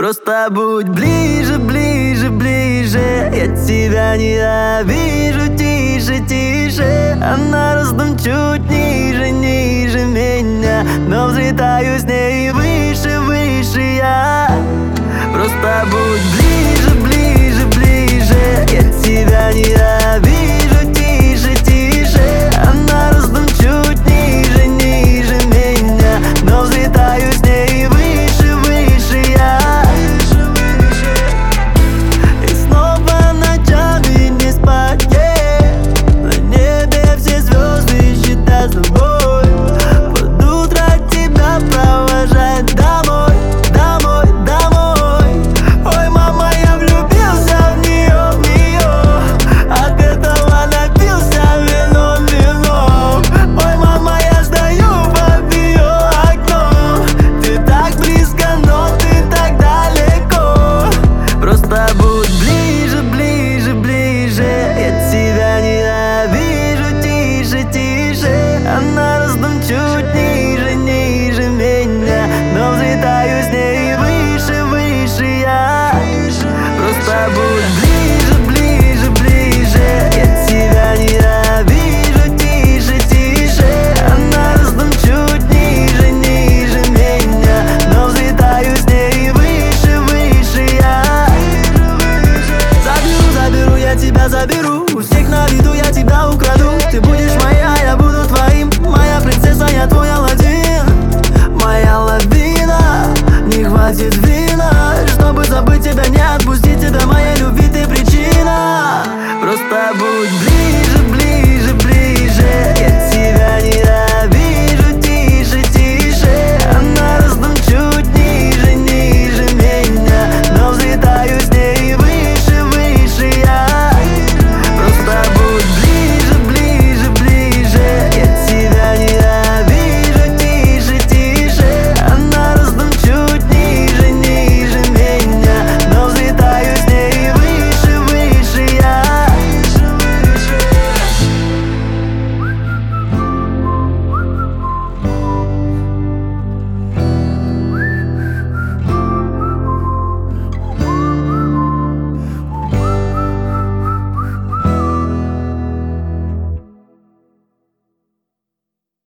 Просто будь ближе, ближе, ближе. Я тебя ненавижу, тише, тише. А на ростом чуть ниже, ниже меня, но взлетаю с ней выше, выше я. Просто будь ближе, ближе, ближе. Я тебя ненавижу, тише, тише. А на ростом чуть ниже, ниже меня, но взлетаю с ней выше, выше я. И снова ночами не спать, на небе все звезды считать с тобой. Под утро тебя провожать домой, домой, домой. Ой, мама, я влюбился в нее, в нее. От этого напился вином, вином. Ой, мама, я стою под ее окном. Ты так близко, но ты так далеко. Просто будь ближе, ближе, ближе. Я тебя ненавижу, тише, тише. А на ростом чуть ниже, ниже меня, но взлетаю с ней выше, выше я. Просто будь ближе, ближе, ближе. Я тебя ненавижу, тише, тише. А на ростом чуть ниже, ниже меня, но взлетаю с ней выше, выше я. Заберу, заберу, я тебя заберу. У всех на виду я тебя украду. Ты будешь моя, я буду твоим. Моя принцесса, я твой Аладдин. Моя лавина, не хватит вина, чтобы забыть тебя.